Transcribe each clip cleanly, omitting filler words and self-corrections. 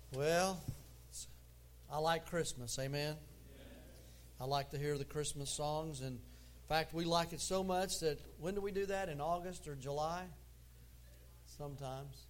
Well, I like Christmas, amen? I like to hear the Christmas songs, and in fact, we like it so much that, when do we do that, in August or July? Sometimes.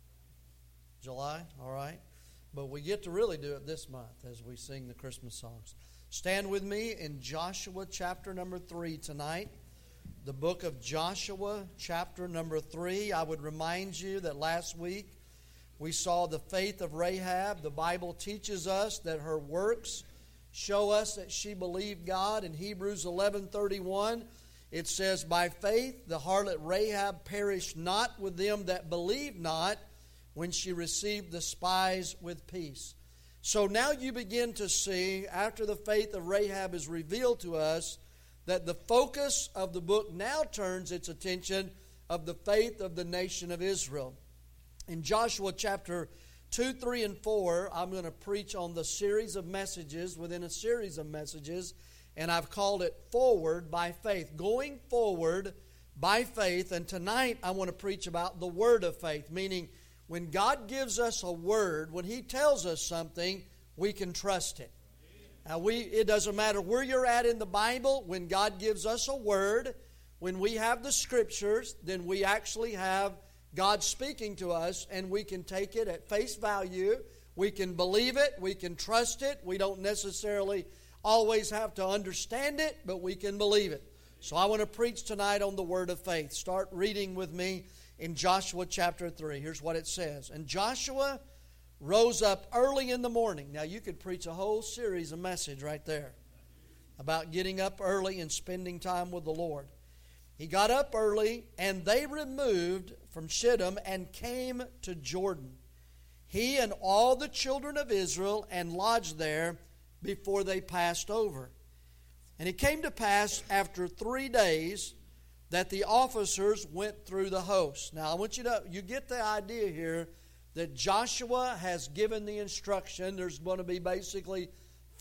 July, all right. But we get to really do it this month as we sing the Christmas songs. Stand with me in Joshua chapter number 3 tonight. The book of Joshua chapter number 3. I would remind you that last week we saw the faith of Rahab. The Bible teaches us that her works show us that she believed God. In Hebrews 11:31, it says, "By faith the harlot Rahab perished not with them that believed not, when she received the spies with peace." So now you begin to see, after the faith of Rahab is revealed to us, that the focus of the book now turns its attention of the faith of the nation of Israel. In Joshua chapter 2, 3, and 4, I'm going to preach on the series of messages within a series of messages, and I've called it Forward by Faith. Going forward by faith, and tonight I want to preach about the word of faith, meaning when God gives us a word, when He tells us something, we can trust it. Now, it doesn't matter where you're at in the Bible, when God gives us a word, when we have the Scriptures, then we actually have God speaking to us, and we can take it at face value. We can believe it. We can trust it. We don't necessarily always have to understand it, but we can believe it. So I want to preach tonight on the word of faith. Start reading with me in Joshua chapter 3. Here's what it says. "And Joshua rose up early in the morning." Now you could preach a whole series of message right there about getting up early and spending time with the Lord. "He got up early, and they removed from Shittim and came to Jordan, he and all the children of Israel, and lodged there before they passed over. And it came to pass after 3 days that the officers went through the host." Now I want you get the idea here that Joshua has given the instruction. There's going to be basically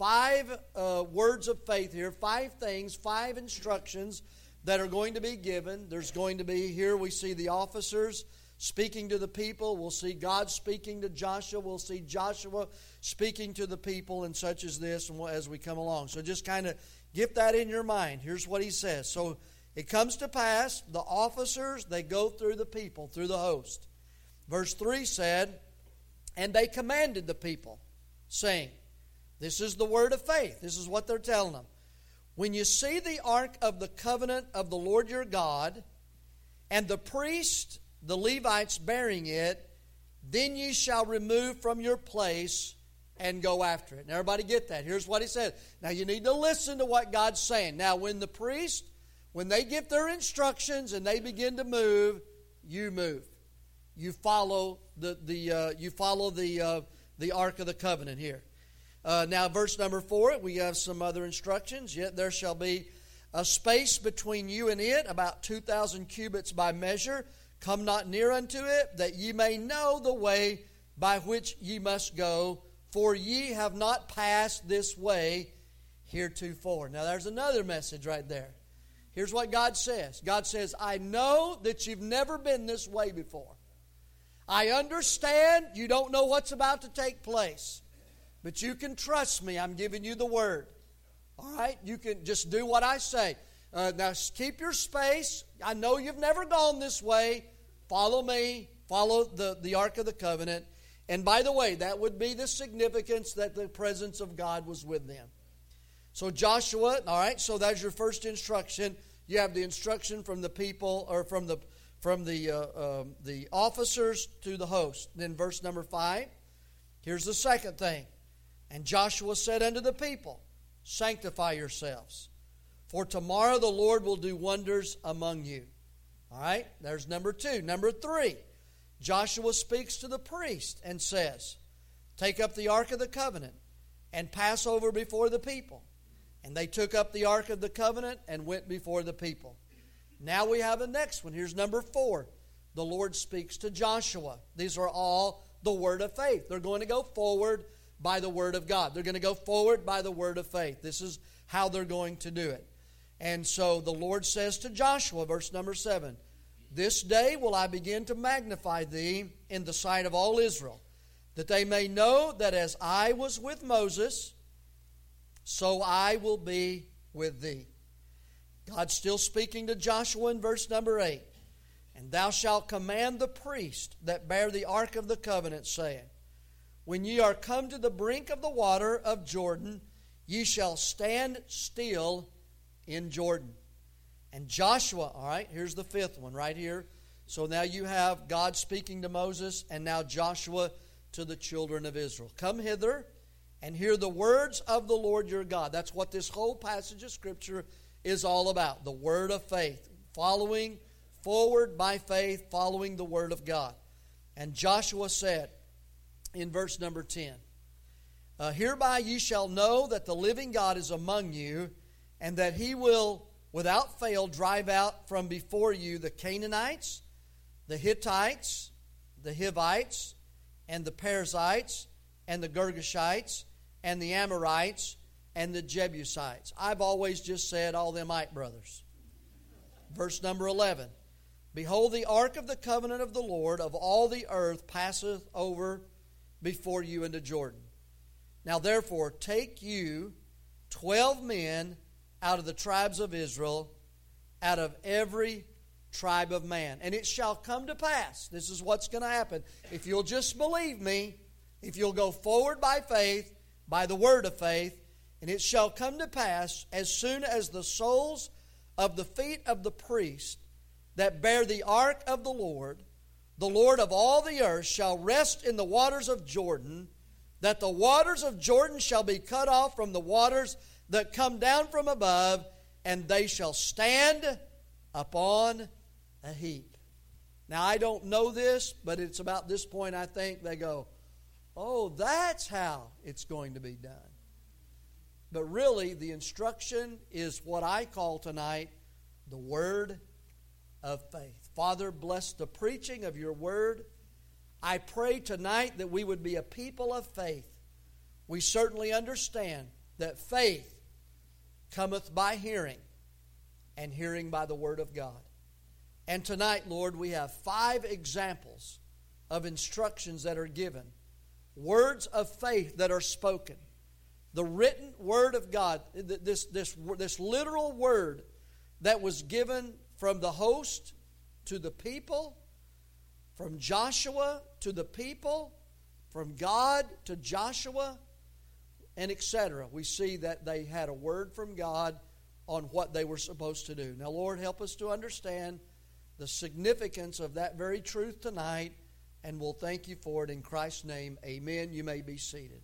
5 words of faith here, 5 things, 5 instructions that are going to be given. There's going to be, here we see the officers speaking to the people. We'll see God speaking to Joshua. We'll see Joshua speaking to the people, and such as this, and as we come along. So just kind of get that in your mind. Here's what he says. So it comes to pass, the officers, they go through the people, through the host. Verse 3 said, "And they commanded the people, saying," this is the word of faith. This is what they're telling them. "When you see the ark of the covenant of the Lord your God, and the priest, the Levites, bearing it, then ye shall remove from your place and go after it." Now everybody get that. Here's what he said. Now you need to listen to what God's saying. Now when the priest, when they give their instructions and they begin to move, you move. You follow the ark of the covenant here. Now, verse number 4, we have some other instructions. "Yet there shall be a space between you and it, about 2,000 cubits by measure. Come not near unto it, that ye may know the way by which ye must go, for ye have not passed this way heretofore." Now, there's another message right there. Here's what God says. God says, "I know that you've never been this way before. I understand you don't know what's about to take place. But you can trust me. I'm giving you the word. All right? You can just do what I say. Now keep your space. I know you've never gone this way. Follow me. Follow the Ark of the Covenant." And by the way, that would be the significance that the presence of God was with them. So Joshua, all right, so that's your first instruction. You have the instruction from the people, or from the officers to the host. Then verse number 5, here's the second thing. "And Joshua said unto the people, Sanctify yourselves, for tomorrow the Lord will do wonders among you." All right, there's number 2. Number 3, Joshua speaks to the priest and says, "Take up the ark of the covenant and pass over before the people." And they took up the ark of the covenant and went before the people. Now we have the next one. Here's number 4. The Lord speaks to Joshua. These are all the word of faith. They're going to go forward by the word of God. They're going to go forward by the word of faith. This is how they're going to do it. And so the Lord says to Joshua, verse number 7, "This day will I begin to magnify thee in the sight of all Israel, that they may know that as I was with Moses, so I will be with thee. God's still speaking to Joshua in verse number 8. And thou shalt command the priest that bear the ark of the covenant, saying, when ye are come to the brink of the water of Jordan, ye shall stand still in Jordan. And Joshua, all right, here's the fifth one right here. So now you have God speaking to Moses, and now Joshua to the children of Israel. Come hither and hear the words of the Lord your God. That's what this whole passage of Scripture is all about. The word of faith. Following forward by faith, following the word of God. And Joshua said in verse number 10, hereby ye shall know that the living God is among you, and that he will without fail drive out from before you the Canaanites, the Hittites, the Hivites, and the Perizzites, and the Girgashites, and the Amorites, and the Jebusites. I've always just said all them Ite brothers. Verse number 11. Behold, the ark of the covenant of the Lord of all the earth passeth over before you into Jordan. Now therefore take you 12 men out of the tribes of Israel, out of every tribe of man. And it shall come to pass, this is what's going to happen, if you'll just believe me, if you'll go forward by faith, by the word of faith, and it shall come to pass, as soon as the soles of the feet of the priest that bear the ark of the Lord of all the earth, shall rest in the waters of Jordan, that the waters of Jordan shall be cut off from the waters that come down from above, and they shall stand upon a heap. Now, I don't know this, but it's about this point I think they go, oh, that's how it's going to be done. But really, the instruction is what I call tonight the word of faith. Father, bless the preaching of your word. I pray tonight that we would be a people of faith. We certainly understand that faith cometh by hearing, and hearing by the word of God. And tonight, Lord, we have 5 examples of instructions that are given, words of faith that are spoken, the written word of God, this literal word that was given from the host to the people, from Joshua to the people, from God to Joshua, and etc. We see that they had a word from God on what they were supposed to do. Now, Lord, help us to understand the significance of that very truth tonight, and we'll thank you for it in Christ's name. Amen. You may be seated.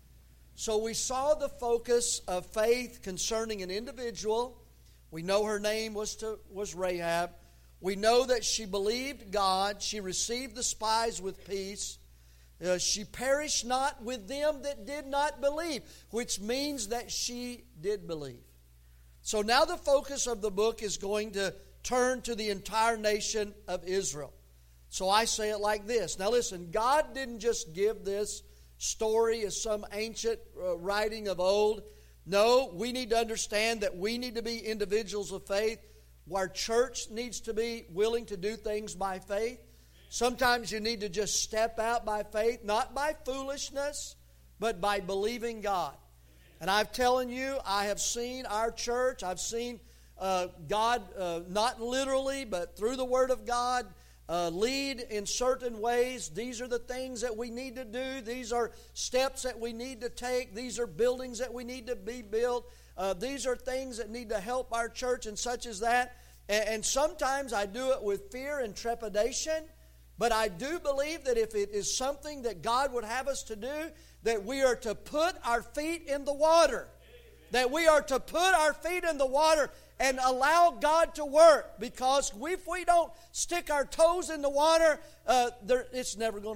So we saw the focus of faith concerning an individual. We know her name was Rahab. We know that she believed God. She received the spies with peace. She perished not with them that did not believe, which means that she did believe. So now the focus of the book is going to turn to the entire nation of Israel. So I say it like this. Now listen, God didn't just give this story as some ancient writing of old. No, we need to understand that we need to be individuals of faith. Our church needs to be willing to do things by faith. Sometimes you need to just step out by faith, not by foolishness, but by believing God. And I'm telling you, I have seen our church, I've seen God, not literally, but through the Word of God, lead in certain ways. These are the things that we need to do. These are steps that we need to take. These are buildings that we need to be built. These are things that need to help our church and such as that. And sometimes I do it with fear and trepidation. But I do believe that if it is something that God would have us to do, that we are to put our feet in the water. That we are to put our feet in the water and allow God to work. Because if we don't stick our toes in the water, it's never going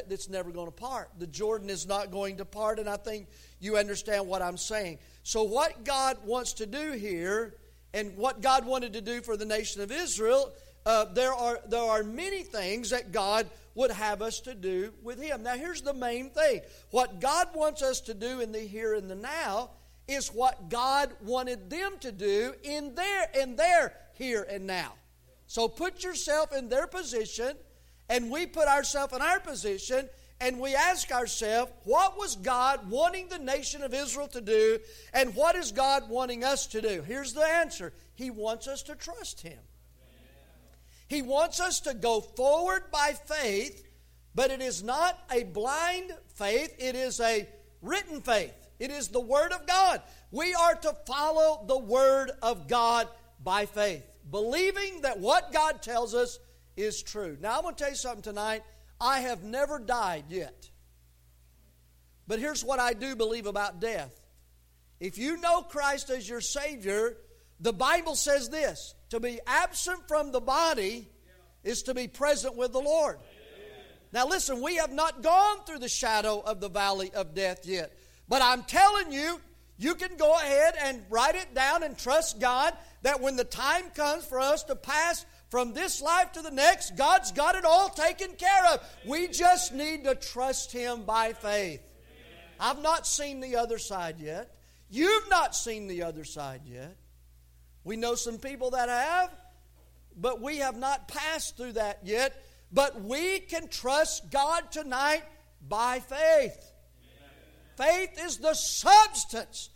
to part. The Jordan is not going to part, and I think you understand what I'm saying. So what God wants to do here, and what God wanted to do for the nation of Israel, there are many things that God would have us to do with Him. Now here's the main thing. What God wants us to do in the here and the now is what God wanted them to do in their here and now. So put yourself in their position, and we put ourselves in our position, and we ask ourselves, what was God wanting the nation of Israel to do, and what is God wanting us to do? Here's the answer. He wants us to trust Him. He wants us to go forward by faith, but it is not a blind faith. It is a written faith. It is the Word of God. We are to follow the Word of God by faith, believing that what God tells us is true. Now, I'm going to tell you something tonight. I have never died yet. But here's what I do believe about death. If you know Christ as your Savior, the Bible says this: to be absent from the body is to be present with the Lord. Now listen, we have not gone through the shadow of the valley of death yet. But I'm telling you, you can go ahead and write it down and trust God that when the time comes for us to pass from this life to the next, God's got it all taken care of. We just need to trust Him by faith. I've not seen the other side yet. You've not seen the other side yet. We know some people that have, but we have not passed through that yet. But we can trust God tonight by faith. Faith is the substance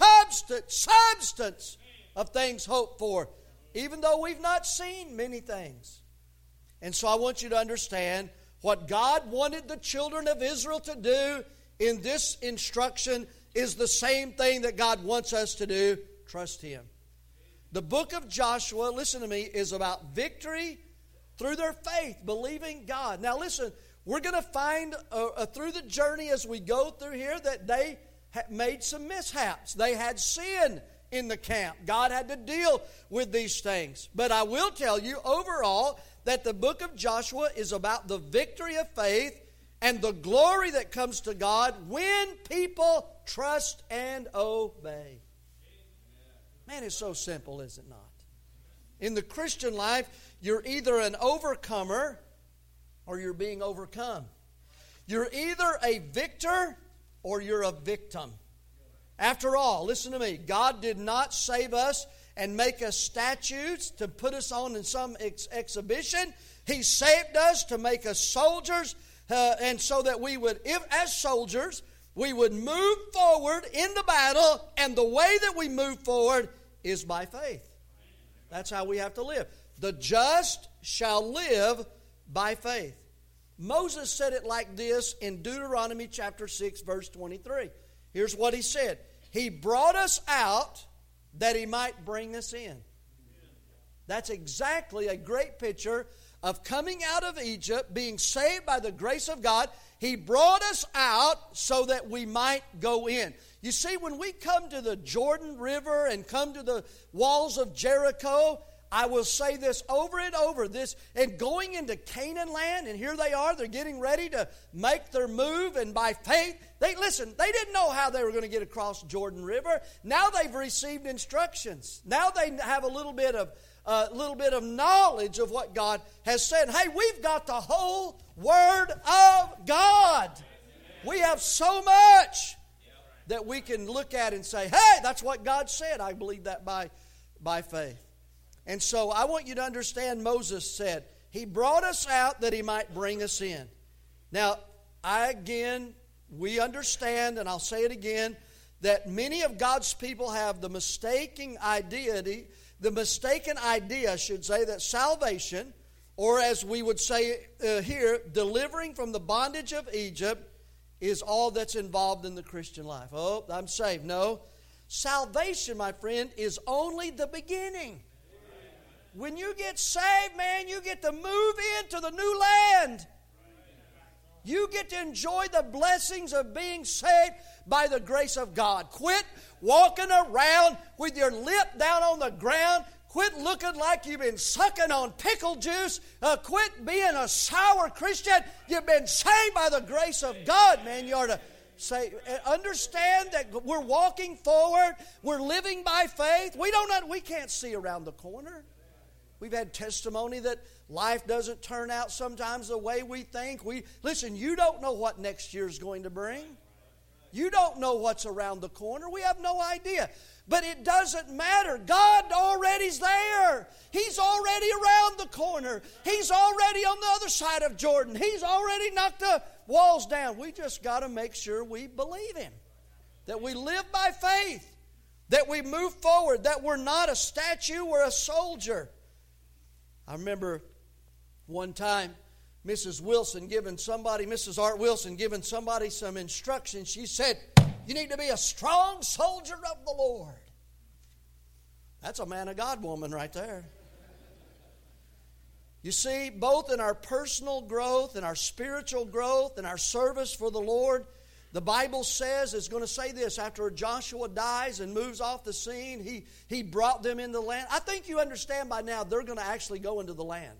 of things hoped for, even though we've not seen many things. And so I want you to understand what God wanted the children of Israel to do in this instruction is the same thing that God wants us to do. Trust Him. The book of Joshua, listen to me, is about victory through their faith, believing God. Now listen, we're going to find through the journey as we go through here that they made some mishaps. They had sin in the camp. God had to deal with these things. But I will tell you overall that the book of Joshua is about the victory of faith and the glory that comes to God when people trust and obey. Man, it's so simple, is it not? In the Christian life, you're either an overcomer or you're being overcome. You're either a victor or you're a victim. After all, listen to me, God did not save us and make us statues to put us on in some exhibition. He saved us to make us soldiers, and so that we would, as soldiers, we would move forward in the battle, and the way that we move forward is by faith. That's how we have to live. The just shall live by faith. Moses said it like this in Deuteronomy chapter 6, verse 23. Here's what he said. He brought us out that He might bring us in. That's exactly a great picture of coming out of Egypt, being saved by the grace of God. He brought us out so that we might go in. You see, when we come to the Jordan River and come to the walls of Jericho, I will say this over and over, and going into Canaan land, and here they are, they're getting ready to make their move, and by faith, they didn't know how they were going to get across Jordan River. Now they've received instructions. Now they have a little bit of knowledge of what God has said. Hey, we've got the whole Word of God. We have so much that we can look at and say, hey, that's what God said. I believe that by faith. And so I want you to understand, Moses said, He brought us out that He might bring us in. Now, we understand, and I'll say it again, that many of God's people have the mistaken idea, that salvation, or as we would say here, delivering from the bondage of Egypt, is all that's involved in the Christian life. Oh, I'm saved. No. Salvation, my friend, is only the beginning. When you get saved, man, you get to move into the new land. You get to enjoy the blessings of being saved by the grace of God. Quit walking around with your lip down on the ground. Quit looking like you've been sucking on pickle juice. Quit being a sour Christian. You've been saved by the grace of God, man. You ought to understand that we're walking forward. We're living by faith. We can't see around the corner. We've had testimony that life doesn't turn out sometimes the way we think. Listen, you don't know what next year's going to bring. You don't know what's around the corner. We have no idea. But it doesn't matter. God already's there. He's already around the corner. He's already on the other side of Jordan. He's already knocked walls down. We just got to make sure we believe Him. That we live by faith. That we move forward. That we're not a statue, we're a soldier. I remember one time Mrs. Art Wilson giving somebody some instructions. She said, you need to be a strong soldier of the Lord. That's a man of God woman right there. You see, both in our personal growth and our spiritual growth and our service for the Lord, the Bible says, it's going to say this, after Joshua dies and moves off the scene, he brought them into the land. I think you understand by now they're going to actually go into the land.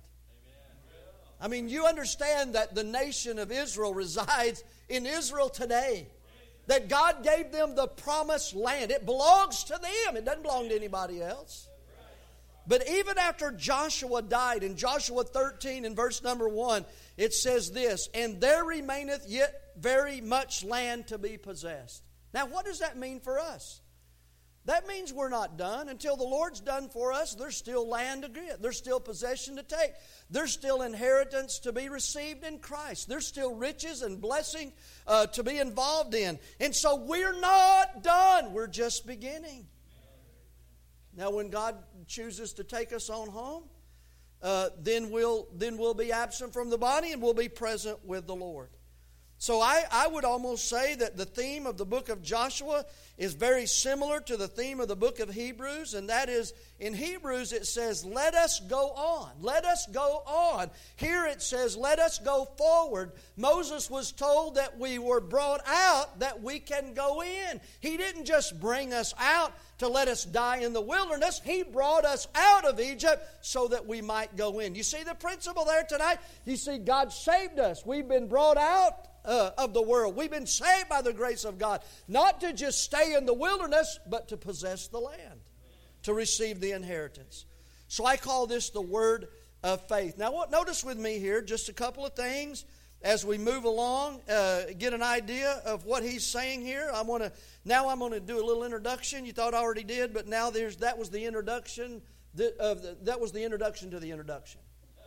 I mean, you understand that the nation of Israel resides in Israel today. That God gave them the promised land. It belongs to them. It doesn't belong to anybody else. But even after Joshua died, in Joshua 13 in verse number 1, it says this, and there remaineth yet very much land to be possessed. Now, what does that mean for us? That means we're not done. Until the Lord's done for us, there's still land to get. There's still possession to take. There's still inheritance to be received in Christ. There's still riches and blessing to be involved in. And so we're not done. We're just beginning. Now, when God chooses to take us on home, then we'll be absent from the body and we'll be present with the Lord. So I would almost say that the theme of the book of Joshua is very similar to the theme of the book of Hebrews, and that is, in Hebrews it says, let us go on. Let us go on. Here it says, let us go forward. Moses was told that we were brought out that we can go in. He didn't just bring us out to let us die in the wilderness. He brought us out of Egypt so that we might go in. You see the principle there tonight? You see, God saved us. We've been brought out of the world. We've been saved by the grace of God. Not to just stay in the wilderness, but to possess the land. To receive the inheritance. So I call this the word of faith. Now notice with me here just a couple of things as we move along, get an idea of what he's saying here. I'm going to do a little introduction. You thought I already did, but now that was the introduction. That was the introduction to the introduction.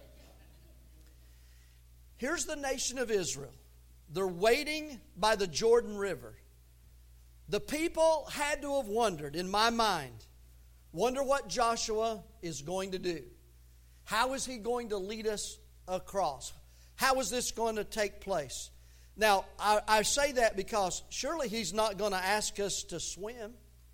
Here's the nation of Israel. They're waiting by the Jordan River. The people had to have wondered, in my mind, wonder what Joshua is going to do. How is he going to lead us across? How is this going to take place? Now, I say that because surely he's not going to ask us to swim.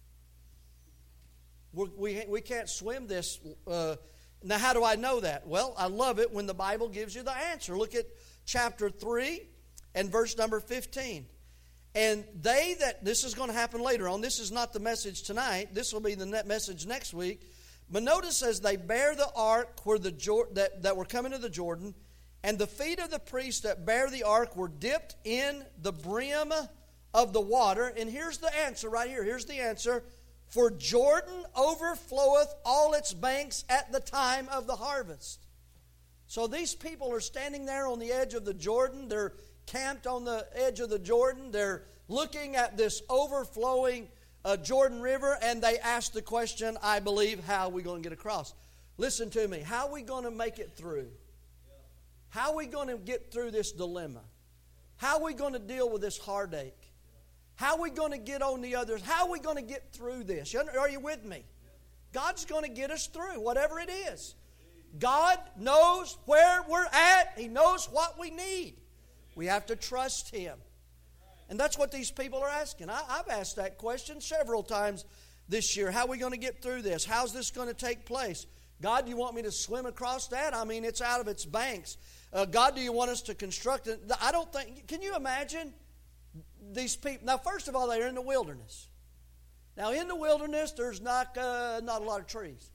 We can't swim this. Now, how do I know that? Well, I love it when the Bible gives you the answer. Look at chapter 3 and verse number 15. And this is going to happen later on. This is not the message tonight. This will be the message next week. But notice as they bear the ark that were coming to the Jordan, and the feet of the priests that bear the ark were dipped in the brim of the water. And here's the answer right here. Here's the answer. For Jordan overfloweth all its banks at the time of the harvest. So these people are standing there on the edge of the Jordan. They're camped on the edge of the Jordan. They're looking at this overflowing Jordan River, and they ask the question, I believe, how are we going to get across? Listen to me. How are we going to make it through? How are we going to get through this dilemma? How are we going to deal with this heartache? How are we going to get on the others? How are we going to get through this? Are you with me? God's going to get us through, whatever it is. God knows where we're at. He knows what we need. We have to trust Him. And that's what these people are asking. I've asked that question several times this year. How are we going to get through this? How's this going to take place? God, do you want me to swim across that? I mean, it's out of its banks. God, do you want us to construct it? I don't think, can you imagine these people? Now, first of all, they're in the wilderness. Now, in the wilderness, there's not a lot of trees.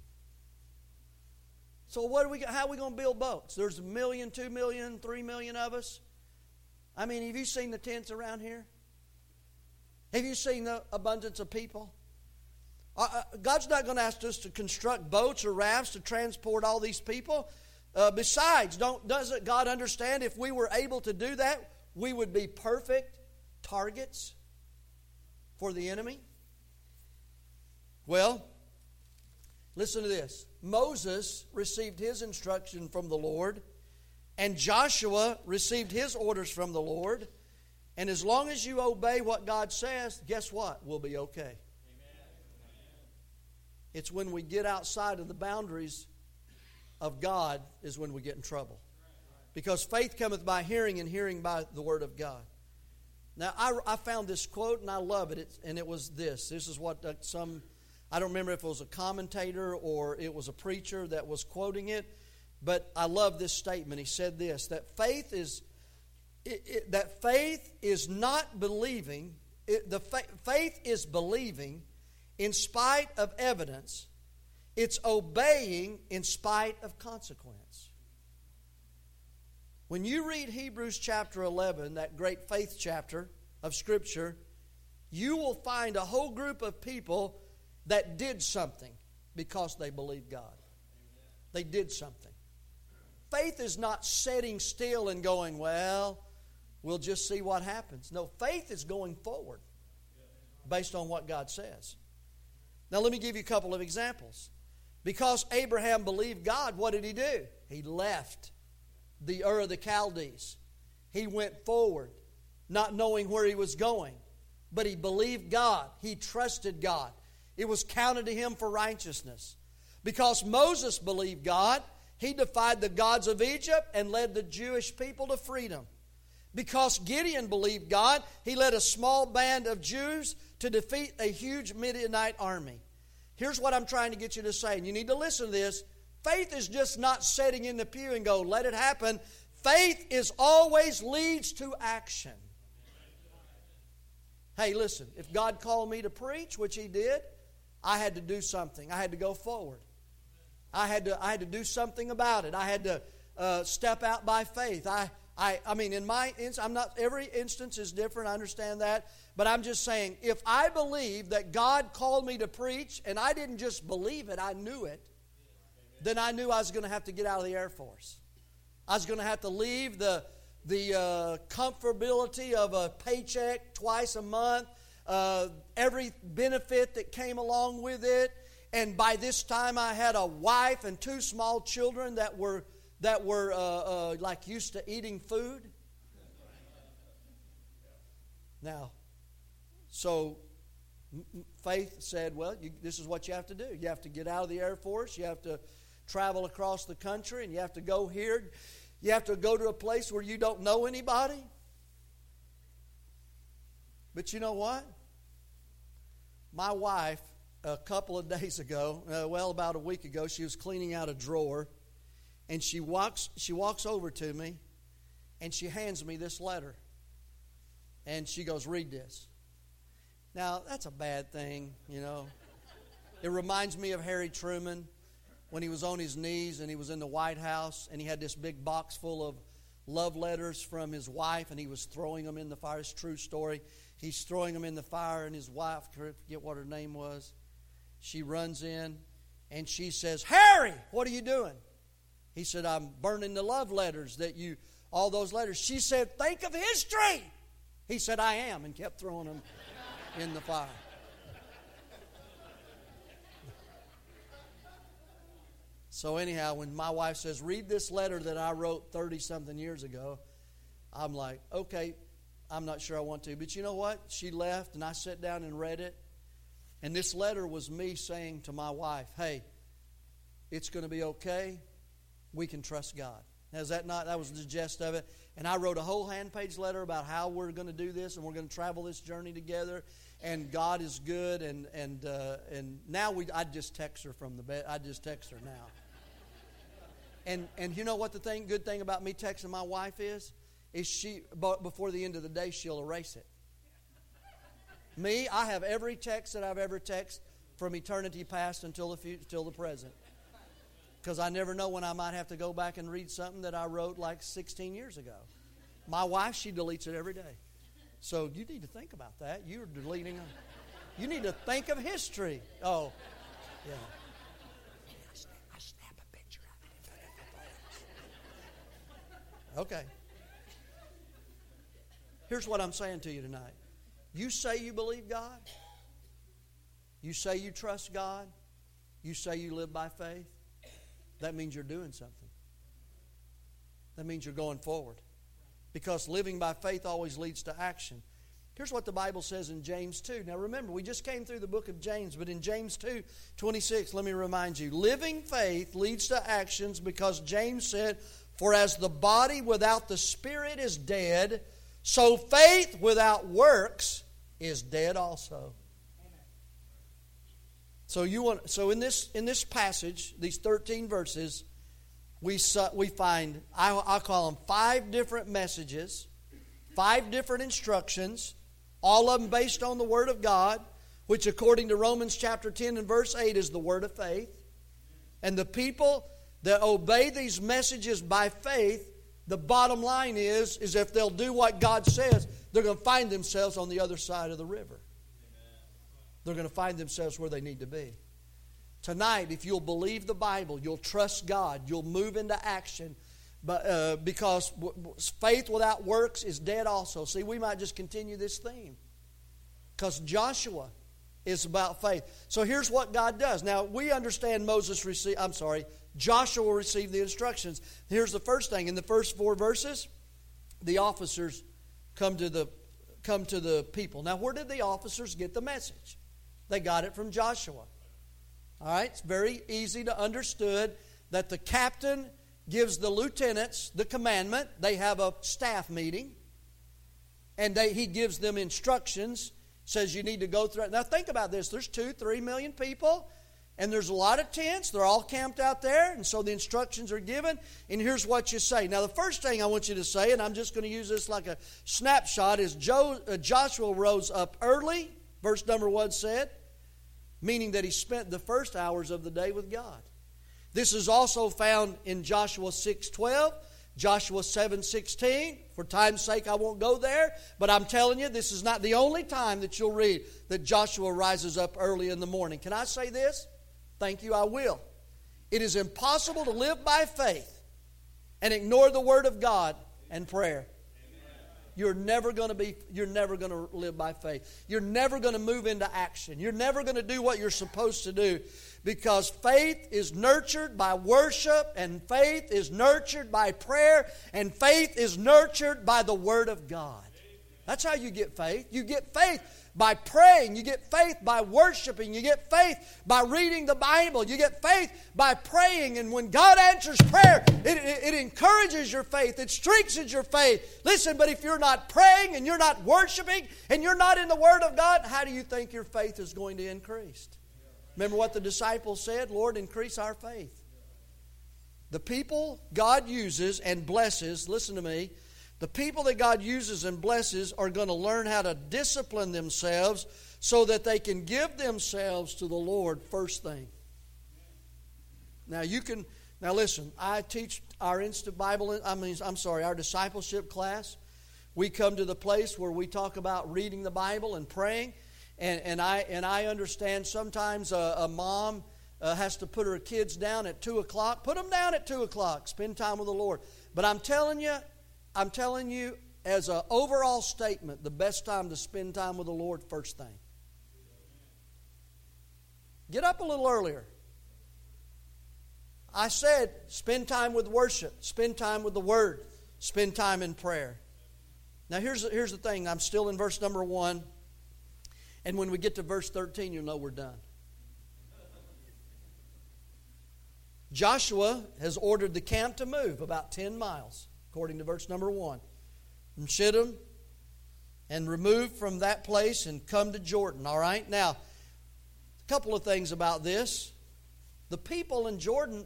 So how are we going to build boats? There's 1 million, 2 million, 3 million of us. I mean, have you seen the tents around here? Have you seen the abundance of people? God's not going to ask us to construct boats or rafts to transport all these people. Besides, doesn't God understand if we were able to do that, we would be perfect targets for the enemy? Well, listen to this. Moses received his instruction from the Lord, And Joshua received his orders from the Lord. And as long as you obey what God says, guess what? We'll be okay. Amen. It's when we get outside of the boundaries of God is when we get in trouble. Because faith cometh by hearing, and hearing by the word of God. Now, I found this quote, and I love it. And it was this. This is what I don't remember if it was a commentator or it was a preacher that was quoting it. But I love this statement. He said this, that faith is not believing. Faith is believing in spite of evidence. It's obeying in spite of consequence. When you read Hebrews chapter 11, that great faith chapter of Scripture, you will find a whole group of people that did something because they believed God. They did something. Faith is not sitting still and going, well, we'll just see what happens. No, faith is going forward based on what God says. Now, let me give you a couple of examples. Because Abraham believed God, what did he do? He left the Ur of the Chaldees. He went forward, not knowing where he was going. But he believed God. He trusted God. It was counted to him for righteousness. Because Moses believed God, he defied the gods of Egypt and led the Jewish people to freedom. Because Gideon believed God, he led a small band of Jews to defeat a huge Midianite army. Here's what I'm trying to get you to say, and you need to listen to this. Faith is just not sitting in the pew and go, let it happen. Faith is always leads to action. Hey, listen, if God called me to preach, which He did, I had to do something. I had to go forward. I had to do something about it. I had to step out by faith. I mean, in my instance, every instance is different. I understand that, but I'm just saying, if I believe that God called me to preach, and I didn't just believe it, I knew it, then I knew I was going to have to get out of the Air Force. I was going to have to leave the comfortability of a paycheck twice a month, every benefit that came along with it. And by this time, I had a wife and 2 small children that were like used to eating food. Now, so faith said, well, this is what you have to do. You have to get out of the Air Force. You have to travel across the country, and you have to go here. You have to go to a place where you don't know anybody. But you know what? My wife, a couple of days ago, about a week ago, she was cleaning out a drawer, and she walks over to me, and she hands me this letter. And she goes, read this. Now, that's a bad thing, you know. It reminds me of Harry Truman when he was on his knees and he was in the White House, and he had this big box full of love letters from his wife, and he was throwing them in the fire. It's a true story. He's throwing them in the fire, and his wife, I forget what her name was, she runs in, and she says, Harry, what are you doing? He said, I'm burning the love letters all those letters. She said, think of history. He said, I am, and kept throwing them in the fire. So anyhow, when my wife says, read this letter that I wrote 30-something years ago, I'm like, okay, I'm not sure I want to. But you know what? She left, and I sat down and read it. And this letter was me saying to my wife, hey, it's going to be okay. We can trust God. Now, that was the gist of it. And I wrote a whole hand-page letter about how we're going to do this, and we're going to travel this journey together. And God is good. And now I just text her from the bed. I just text her now. And you know what the good thing about me texting my wife is she, before the end of the day, she'll erase it. Me, I have every text that I've ever texted from eternity past until the present. Because I never know when I might have to go back and read something that I wrote like 16 years ago. My wife, she deletes it every day. So you need to think about that. You're deleting them. You need to think of history. Oh, yeah. I snap a picture of it. Okay. Here's what I'm saying to you tonight. You say you believe God. You say you trust God. You say you live by faith. That means you're doing something. that means you're going forward. Because living by faith always leads to action. Here's what the Bible says in James 2. Now remember, we just came through the book of James, but in James 2:26, let me remind you, living faith leads to actions because James said, "For as the body without the spirit is dead, so faith without works is dead also." So in this passage, these 13 verses, we find, I call them 5 different messages, 5 different instructions, all of them based on the Word of God, which according to Romans chapter 10 and verse 8 is the Word of faith. And the people that obey these messages by faith, the bottom line is if they'll do what God says, they're going to find themselves on the other side of the river. They're going to find themselves where they need to be. Tonight, if you'll believe the Bible, you'll trust God, you'll move into action, but because faith without works is dead also. See, we might just continue this theme because Joshua is about faith. So here's what God does. Now, we understand Joshua received the instructions. Here's the first thing. In the first 4 verses, the officers come to the people. Now, where did the officers get the message? They got it from Joshua. All right, it's very easy to understand that the captain gives the lieutenants the commandment. They have a staff meeting, and he gives them instructions, says you need to go through it. Now think about this. There's 2-3 million people, and there's a lot of tents. They're all camped out there, and so the instructions are given, and here's what you say. Now the first thing I want you to say, and I'm just going to use this like a snapshot, is Joshua rose up early, verse number 1 said, meaning that he spent the first hours of the day with God. This is also found in Joshua 6:12, Joshua 7:16. For time's sake, I won't go there, but I'm telling you, this is not the only time that you'll read that Joshua rises up early in the morning. Can I say this? Thank you, I will. It is impossible to live by faith and ignore the Word of God and prayer. You're never going to live by faith. You're never going to move into action. You're never going to do what you're supposed to do, because faith is nurtured by worship, and faith is nurtured by prayer, and faith is nurtured by the Word of God. That's how you get faith. You get faith by praying. You get faith by worshiping. You get faith by reading the Bible. You get faith by praying. And when God answers prayer, it encourages your faith. It strengthens your faith. Listen, but if you're not praying and you're not worshiping and you're not in the Word of God, how do you think your faith is going to increase? Remember what the disciples said? Lord, increase our faith. The people God uses and blesses, listen to me, the people that God uses and blesses are going to learn how to discipline themselves so that they can give themselves to the Lord first thing. Now listen, I teach our our discipleship class. We come to the place where we talk about reading the Bible and praying, and I understand sometimes a mom has to put her kids down at 2 o'clock. Put them down at 2 o'clock. Spend time with the Lord. But I'm telling you, as an overall statement, the best time to spend time with the Lord, first thing. Get up a little earlier. I said, spend time with worship, spend time with the Word, spend time in prayer. Now here's the thing. I'm still in verse number 1. And when we get to verse 13, you'll know we're done. Joshua has ordered the camp to move about 10 miles. According to verse number 1. From Shittim, and remove from that place and come to Jordan. All right? Now, a couple of things about this. The people in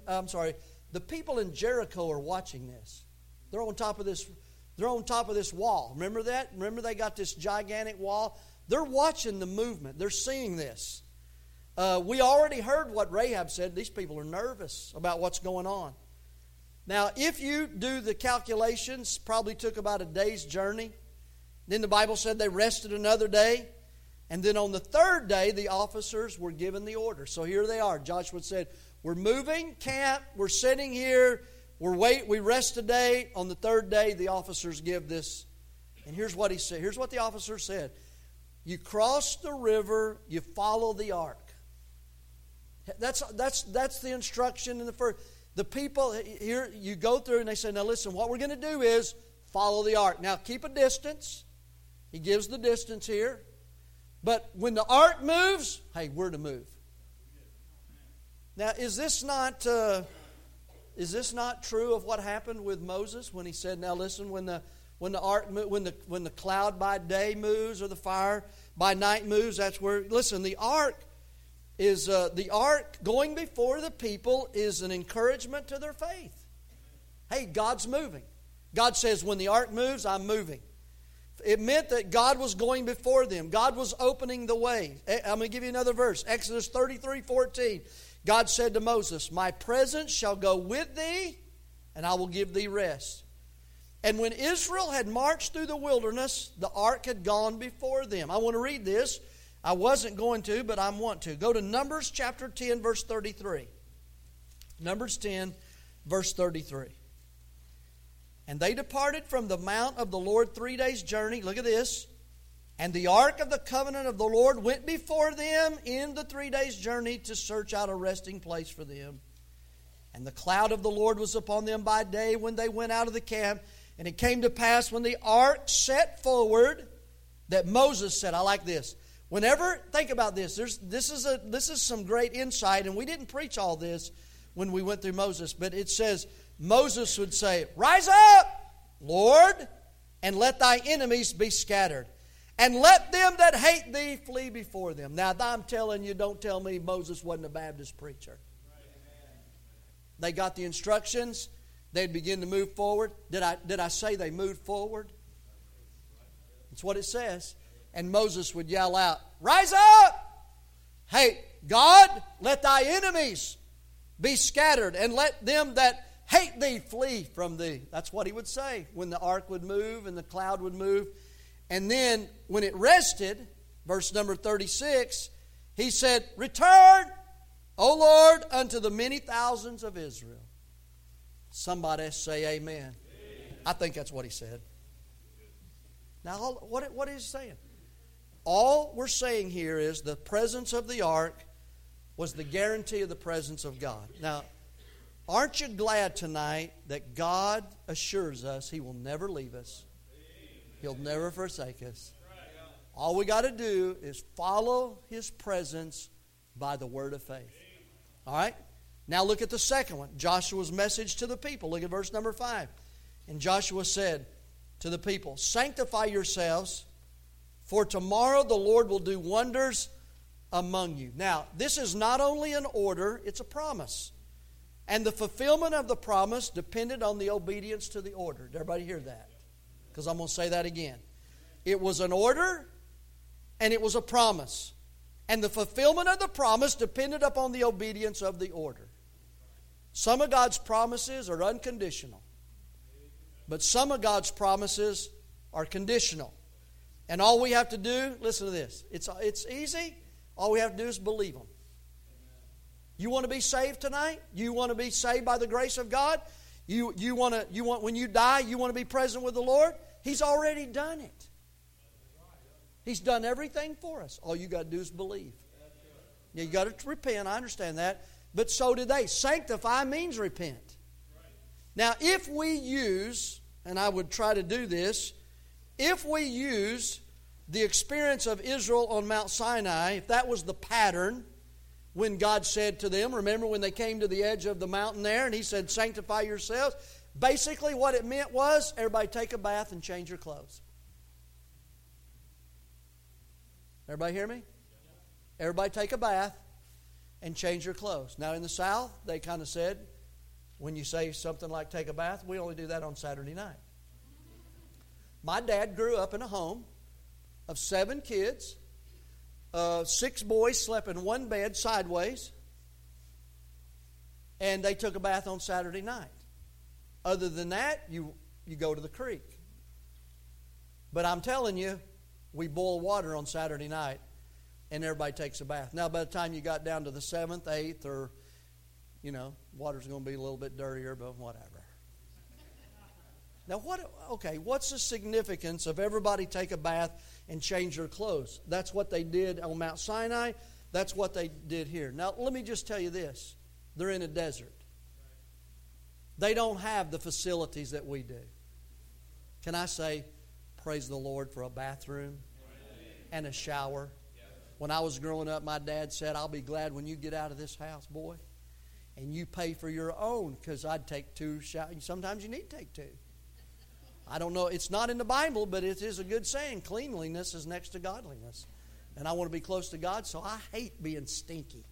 Jericho are watching this. They're on top of this wall. Remember that? Remember they got this gigantic wall? They're watching the movement. They're seeing this. We already heard what Rahab said. These people are nervous about what's going on. Now, if you do the calculations, probably took about a day's journey. Then the Bible said they rested another day. And then on the third day, the officers were given the order. So here they are. Joshua said, we're moving camp. We're sitting here. We rest a day. On the third day, the officers give this. And here's what he said. Here's what the officer said. You cross the river. You follow the ark. That's the instruction in the first. the people here, you go through and they say, now listen, what we're going to do is follow the ark. Now keep a distance. He gives the distance here. But when the ark moves, hey, we're to move. Now, is this not true of what happened with Moses when he said, "Now listen, when the ark, when the cloud by day moves or the fire by night moves, that's where." Listen, the ark going before the people is an encouragement to their faith. Hey, God's moving. God says, when the ark moves, I'm moving. It meant that God was going before them. God was opening the way. I'm going to give you another verse. Exodus 33:14. God said to Moses, "My presence shall go with thee, and I will give thee rest." And when Israel had marched through the wilderness, the ark had gone before them. I want to read this. I wasn't going to, but I want to. Go to Numbers chapter 10, verse 33. Numbers 10, verse 33. And they departed from the mount of the Lord 3 days' journey. Look at this. And the ark of the covenant of the Lord went before them in the 3 days' journey to search out a resting place for them. And the cloud of the Lord was upon them by day when they went out of the camp. And it came to pass when the ark set forward that Moses said, I like this. Whenever, think about this. This is some great insight, and we didn't preach all this when we went through Moses, but it says Moses would say, "Rise up, Lord, and let thy enemies be scattered, and let them that hate thee flee before them." Now, I'm telling you, don't tell me Moses wasn't a Baptist preacher. They got the instructions. They'd begin to move forward. Did I say they moved forward? That's what it says. And Moses would yell out, "Rise up! Hey, God, let thy enemies be scattered, and let them that hate thee flee from thee." That's what he would say when the ark would move and the cloud would move. And then when it rested, verse number 36, he said, "Return, O Lord, unto the many thousands of Israel." Somebody say amen. Amen. I think that's what he said. Now, what is he saying? All we're saying here is the presence of the ark was the guarantee of the presence of God. Now, aren't you glad tonight that God assures us He will never leave us? He'll never forsake us. All we got to do is follow His presence by the word of faith. All right? Now look at the second one. Joshua's message to the people. Look at verse number 5. And Joshua said to the people, "Sanctify yourselves, for tomorrow the Lord will do wonders among you." Now, this is not only an order, it's a promise. And the fulfillment of the promise depended on the obedience to the order. Did everybody hear that? Because I'm going to say that again. It was an order and it was a promise. And the fulfillment of the promise depended upon the obedience of the order. Some of God's promises are unconditional. But some of God's promises are conditional. And all we have to do, listen to this, it's easy. All we have to do is believe them. You want to be saved tonight? You want to be saved by the grace of God? You want when you die, you want to be present with the Lord? He's already done it. He's done everything for us. All you got to do is believe. Yeah, you got to repent. I understand that. But so did they. Sanctify means repent. Now, if we use, and I would try to do this, if we use the experience of Israel on Mount Sinai, if that was the pattern when God said to them, remember when they came to the edge of the mountain there and He said, "Sanctify yourselves." Basically what it meant was, everybody take a bath and change your clothes. Everybody hear me? Everybody take a bath and change your clothes. Now in the South, they kind of said, when you say something like take a bath, we only do that on Saturday night. My dad grew up in a home of 7 kids. 6 boys slept in one bed sideways. And they took a bath on Saturday night. Other than that, you go to the creek. But I'm telling you, we boil water on Saturday night and everybody takes a bath. Now, by the time you got down to the 7th, 8th, or, water's going to be a little bit dirtier, but whatever. Now, what's the significance of everybody take a bath and change their clothes? That's what they did on Mount Sinai. That's what they did here. Now, let me just tell you this. They're in a desert. They don't have the facilities that we do. Can I say, praise the Lord for a bathroom and a shower? When I was growing up, my dad said, I'll be glad when you get out of this house, boy, and you pay for your own, because I'd take 2 showers. Sometimes you need to take 2. I don't know, it's not in the Bible, but it is a good saying. Cleanliness is next to godliness. And I want to be close to God, so I hate being stinky.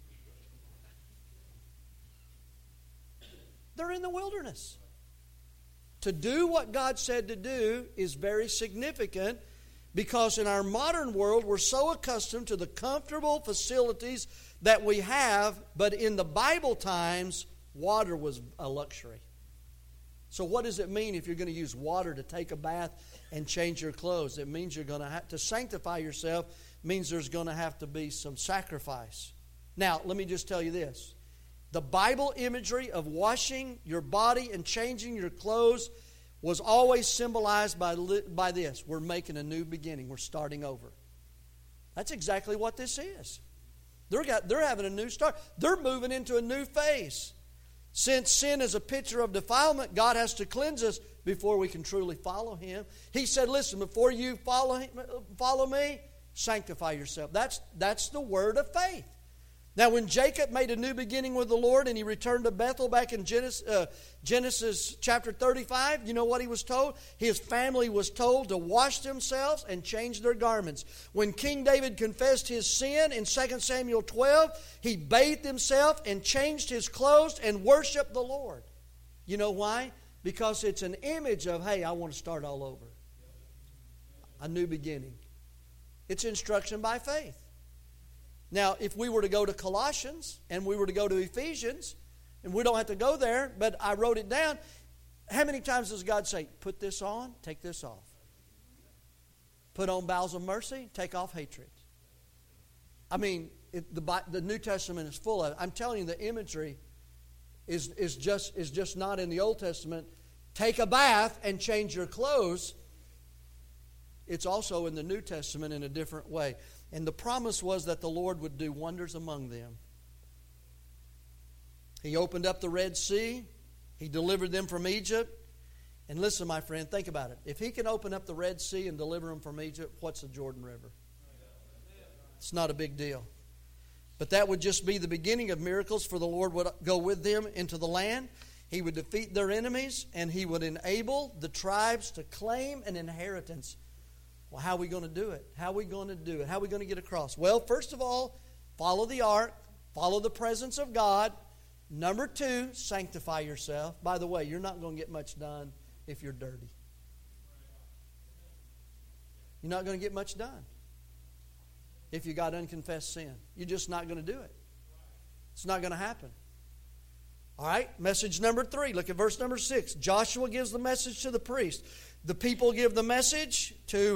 They're in the wilderness. To do what God said to do is very significant, because in our modern world, we're so accustomed to the comfortable facilities that we have, but in the Bible times, water was a luxury. So what does it mean if you're going to use water to take a bath and change your clothes? It means you're going to have to sanctify yourself, means there's going to have to be some sacrifice. Now, let me just tell you this. The Bible imagery of washing your body and changing your clothes was always symbolized by this. We're making a new beginning. We're starting over. That's exactly what this is. They're having a new start. They're moving into a new phase. Since sin is a picture of defilement, God has to cleanse us before we can truly follow Him. He said, listen, before you follow me, sanctify yourself. That's the word of faith. Now, when Jacob made a new beginning with the Lord and he returned to Bethel back in Genesis chapter 35, you know what he was told? His family was told to wash themselves and change their garments. When King David confessed his sin in 2 Samuel 12, he bathed himself and changed his clothes and worshiped the Lord. You know why? Because it's an image of, hey, I want to start all over. A new beginning. It's instruction by faith. Now, if we were to go to Colossians and we were to go to Ephesians, and we don't have to go there, but I wrote it down, how many times does God say, put this on, take this off? Put on bowels of mercy, take off hatred. I mean, the New Testament is full of it. I'm telling you, the imagery is just not in the Old Testament. Take a bath and change your clothes. It's also in the New Testament in a different way. And the promise was that the Lord would do wonders among them. He opened up the Red Sea. He delivered them from Egypt. And listen, my friend, think about it. If He can open up the Red Sea and deliver them from Egypt, what's the Jordan River? It's not a big deal. But that would just be the beginning of miracles, for the Lord would go with them into the land. He would defeat their enemies, and He would enable the tribes to claim an inheritance. Well, how are we going to do it? How are we going to do it? How are we going to get across? Well, first of all, follow the ark. Follow the presence of God. Number 2, sanctify yourself. By the way, you're not going to get much done if you're dirty. You're not going to get much done if you got unconfessed sin. You're just not going to do it. It's not going to happen. All right, message number 3. Look at verse number 6. Joshua gives the message to the priest. The people give the message to,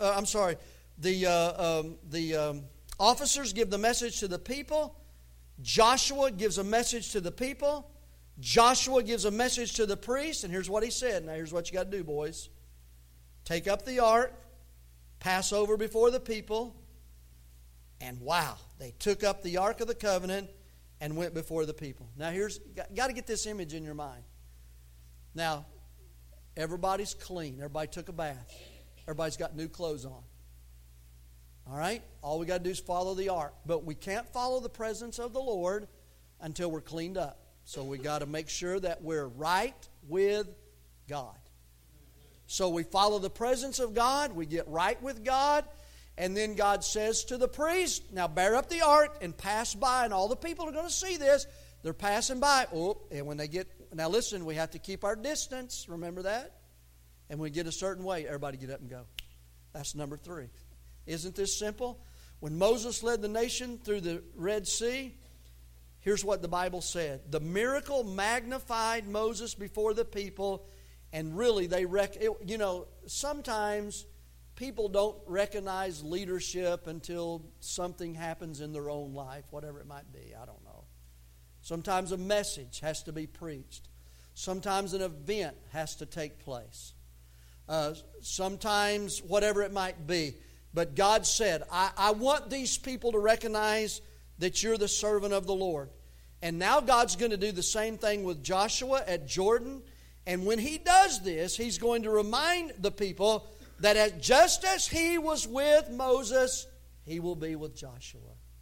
the officers give the message to the people. Joshua gives a message to the people. Joshua gives a message to the priest. And here's what he said. Now here's what you got to do, boys. Take up the ark, pass over before the people. And wow, they took up the ark of the covenant and went before the people. Now got to get this image in your mind. Now, everybody's clean. Everybody took a bath. Everybody's got new clothes on. All right? All we got to do is follow the ark. But we can't follow the presence of the Lord until we're cleaned up. So we got to make sure that we're right with God. So we follow the presence of God. We get right with God. And then God says to the priest, now bear up the ark and pass by. And all the people are going to see this. They're passing by. Oh, and when they get... Now listen, we have to keep our distance. Remember that? And when we get a certain way, everybody get up and go. That's number 3. Isn't this simple? When Moses led the nation through the Red Sea, here's what the Bible said. The miracle magnified Moses before the people, and really sometimes people don't recognize leadership until something happens in their own life, whatever it might be. I don't know. Sometimes a message has to be preached. Sometimes an event has to take place. Sometimes whatever it might be. But God said, I want these people to recognize that you're the servant of the Lord. And now God's going to do the same thing with Joshua at Jordan. And when He does this, He's going to remind the people that just as He was with Moses, He will be with Joshua.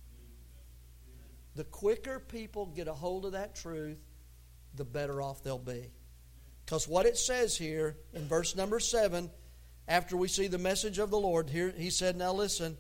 The quicker people get a hold of that truth, the better off they'll be. Because what it says here in verse number 7, after we see the message of the Lord, here He said, now listen,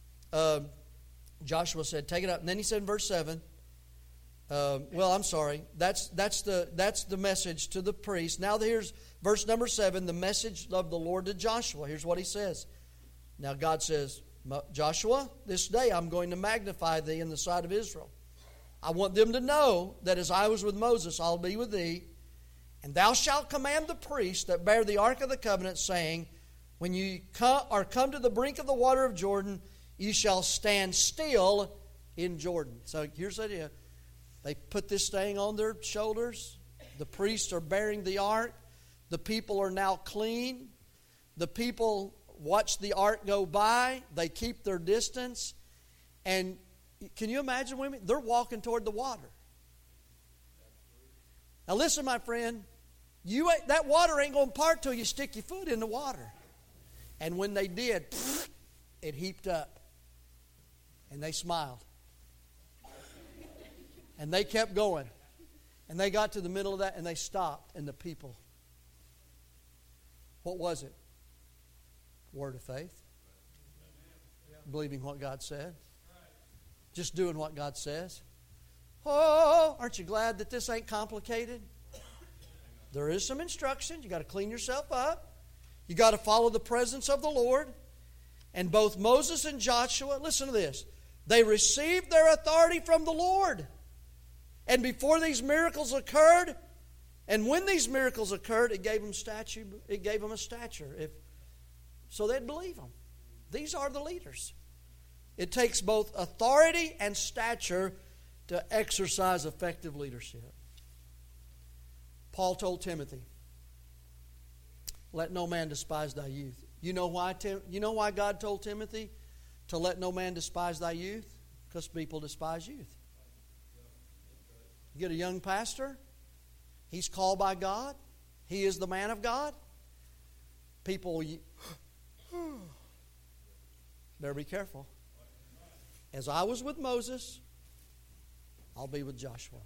Joshua said, take it up. And then He said in verse 7, that's the message to the priest. Now here's verse number 7, the message of the Lord to Joshua. Here's what He says. Now God says, Joshua, this day I'm going to magnify thee in the sight of Israel. I want them to know that as I was with Moses, I'll be with thee. And thou shalt command the priests that bear the ark of the covenant, saying, when you come to the brink of the water of Jordan, you shall stand still in Jordan. So here's the idea. They put this thing on their shoulders. The priests are bearing the ark. The people are now clean. The people watch the ark go by. They keep their distance. And can you imagine women? They're walking toward the water. Now listen, my friend. That water ain't going to part till you stick your foot in the water. And when they did, it heaped up. And they smiled. And they kept going. And they got to the middle of that and they stopped. And the people, what was it? Word of faith. Believing what God said. Just doing what God says. Oh, aren't you glad that this ain't complicated? There is some instruction. You got to clean yourself up. You got to follow the presence of the Lord. And both Moses and Joshua, listen to this, they received their authority from the Lord. And before these miracles occurred, and when these miracles occurred, it gave them a stature. So they'd believe them. These are the leaders. It takes both authority and stature to exercise effective leadership. Paul told Timothy, let no man despise thy youth. You know why God told Timothy to let no man despise thy youth? Because people despise youth. You get a young pastor, he's called by God, he is the man of God. People, better be careful. As I was with Moses, I'll be with Joshua.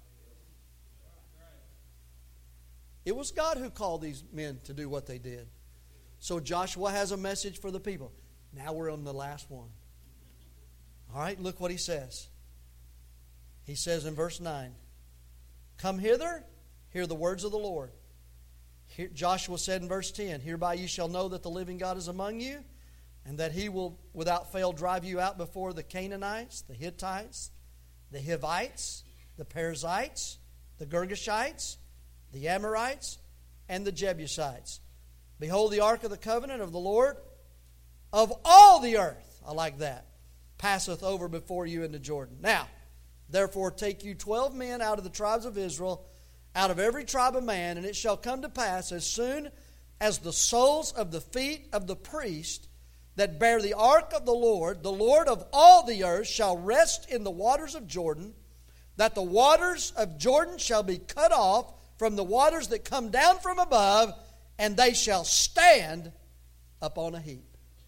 It was God who called these men to do what they did. So Joshua has a message for the people. Now we're on the last one. All right, look what he says. He says in verse 9, come hither, hear the words of the Lord. Joshua said in verse 10, hereby you shall know that the living God is among you, and that He will without fail drive you out before the Canaanites, the Hittites, the Hivites, the Perizzites, the Girgashites, the Amorites, and the Jebusites. Behold, the ark of the covenant of the Lord of all the earth, I like that, passeth over before you into Jordan. Now, therefore take you 12 men out of the tribes of Israel, out of every tribe of man, and it shall come to pass as soon as the soles of the feet of the priest that bear the ark of the Lord of all the earth, shall rest in the waters of Jordan, that the waters of Jordan shall be cut off from the waters that come down from above, and they shall stand upon a heap.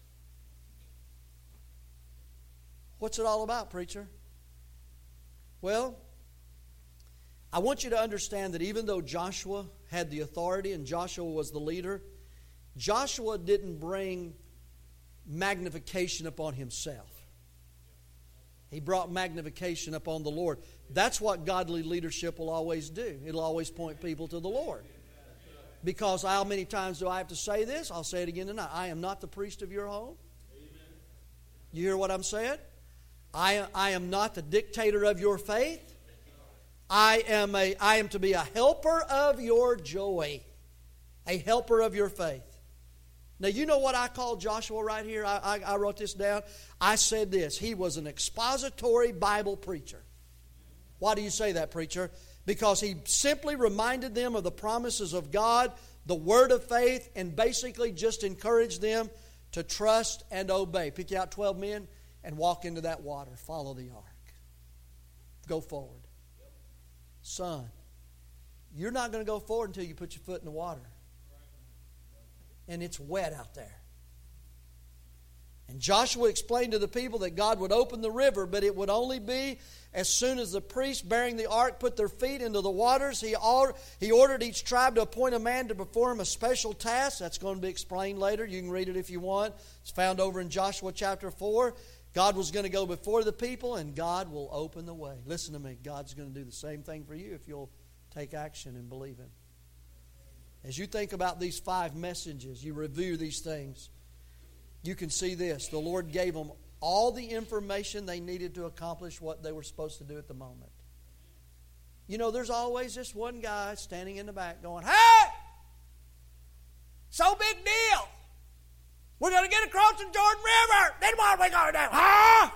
What's it all about, preacher? Well, I want you to understand that even though Joshua had the authority and Joshua was the leader, Joshua didn't bring magnification upon himself. He brought magnification upon the Lord. That's what godly leadership will always do. It'll always point people to the Lord. Because how many times do I have to say this? I'll say it again tonight. I am not the priest of your home. You hear what I'm saying? I am not the dictator of your faith. I am to be a helper of your joy. A helper of your faith. Now, you know what I call Joshua right here? I wrote this down. I said this. He was an expository Bible preacher. Why do you say that, preacher? Because he simply reminded them of the promises of God, the word of faith, and basically just encouraged them to trust and obey. Pick out 12 men and walk into that water. Follow the ark. Go forward. son, you're not going to go forward until you put your foot in the water. And it's wet out there. And Joshua explained to the people that God would open the river, but it would only be as soon as the priests bearing the ark put their feet into the waters. He ordered each tribe to appoint a man to perform a special task. That's going to be explained later. You can read it if you want. It's found over in Joshua chapter 4. God was going to go before the people, and God will open the way. Listen to me. God's going to do the same thing for you if you'll take action and believe Him. As you think about these 5 messages, you review these things, you can see this. The Lord gave them all the information they needed to accomplish what they were supposed to do at the moment. You know, there's always this one guy standing in the back going, "Hey! So big deal! We're going to get across the Jordan River! Then what are we going to do? Huh?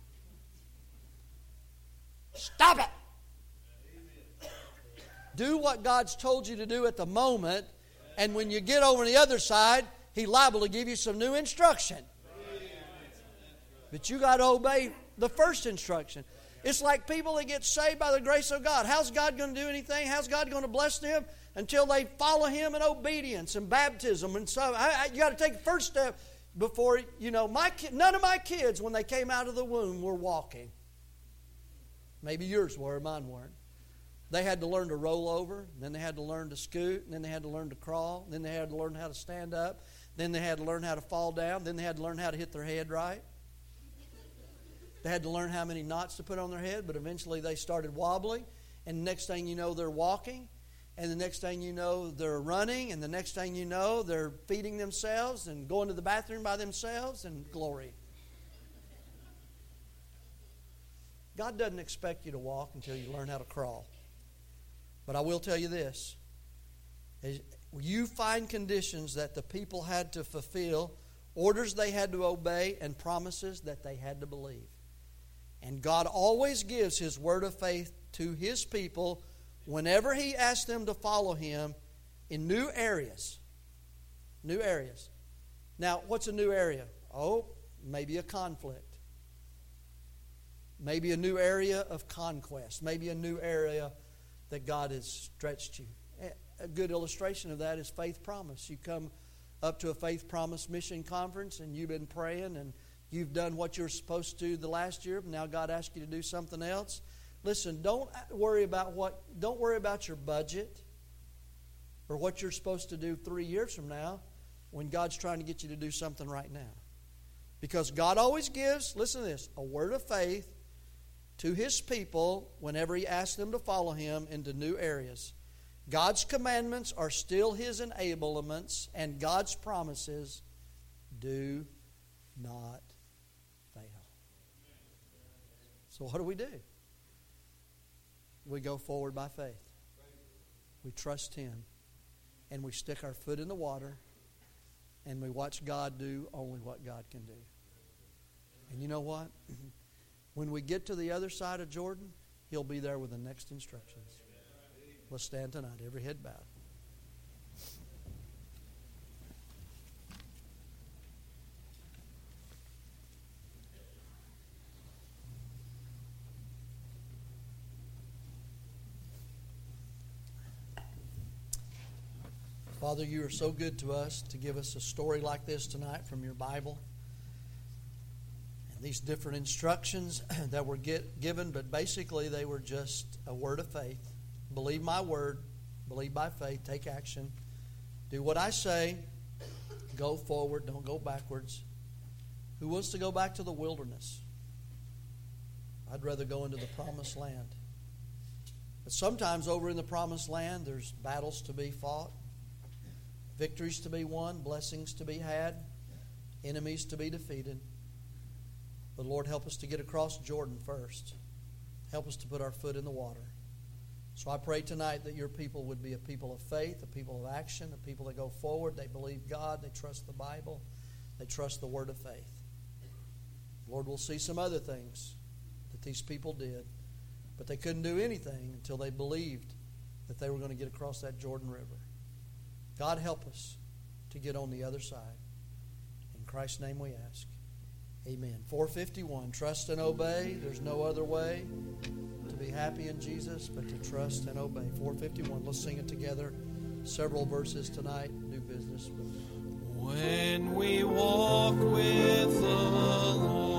Stop it!" Do what God's told you to do at the moment, and when you get over on the other side, He's liable to give you some new instruction. But you got to obey the first instruction. It's like people that get saved by the grace of God. How's God going to do anything? How's God going to bless them? Until they follow Him in obedience and baptism. And so you got to take the first step before, none of my kids, when they came out of the womb, were walking. Maybe yours were, mine weren't. They had to learn to roll over, then they had to learn to scoot, and then they had to learn to crawl, then they had to learn how to stand up, then they had to learn how to fall down, then they had to learn how to hit their head right. They had to learn how many knots to put on their head, but eventually they started wobbling, and the next thing you know, they're walking, and the next thing you know, they're running, and the next thing you know, they're feeding themselves and going to the bathroom by themselves, and glory. God doesn't expect you to walk until you learn how to crawl. But I will tell you this. You find conditions that the people had to fulfill, orders they had to obey, and promises that they had to believe. And God always gives His word of faith to His people whenever He asks them to follow Him in new areas. New areas. Now, what's a new area? Oh, maybe a conflict. Maybe a new area of conquest. Maybe a new area that God has stretched you. A good illustration of that is Faith Promise. You come up to a Faith Promise mission conference and you've been praying and you've done what you're supposed to do the last year. Now God asks you to do something else. Listen, don't worry about your budget or what you're supposed to do 3 years from now when God's trying to get you to do something right now. Because God always gives, listen to this, a word of faith to His people whenever He asks them to follow Him into new areas. God's commandments are still His enablements, and God's promises do not fail. So what do? We go forward by faith. We trust Him, and we stick our foot in the water, and we watch God do only what God can do. And you know what? When we get to the other side of Jordan, He'll be there with the next instructions. Let's stand tonight, every head bowed. Father, You are so good to us to give us a story like this tonight from Your Bible. These different instructions that were given, but basically they were just a word of faith. Believe my word, believe by faith, take action. Do what I say, go forward, don't go backwards. Who wants to go back to the wilderness? I'd rather go into the promised land. But sometimes over in the promised land, there's battles to be fought, victories to be won, blessings to be had, enemies to be defeated. But Lord, help us to get across Jordan first. Help us to put our foot in the water. So I pray tonight that Your people would be a people of faith, a people of action, a people that go forward. They believe God. They trust the Bible. They trust the word of faith. Lord, we'll see some other things that these people did. But they couldn't do anything until they believed that they were going to get across that Jordan River. God, help us to get on the other side. In Christ's name we ask. Amen. 451, trust and obey. There's no other way to be happy in Jesus, but to trust and obey. 451. Let's sing it together. Several verses tonight. New business. When we walk with the Lord.